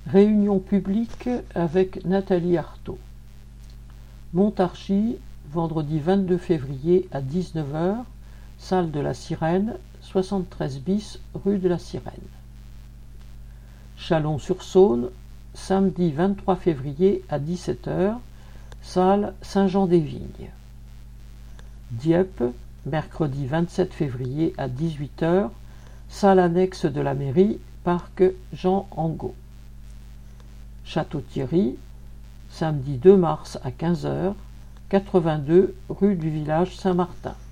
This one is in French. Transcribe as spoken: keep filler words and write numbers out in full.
Réunion publique avec Nathalie Arthaud. Montargis, vendredi vingt-deux février à dix-neuf heures, salle de la Sirène, soixante-treize bis rue de la Sirène. Chalon-sur-Saône, samedi vingt-trois février à dix-sept heures, salle Saint-Jean-des-Vignes. Dieppe, mercredi vingt-sept février à dix-huit heures, salle annexe de la mairie, parc Jean Angot. Château-Thierry, samedi deux mars à quinze heures, quatre-vingt-deux rue du village Saint-Martin.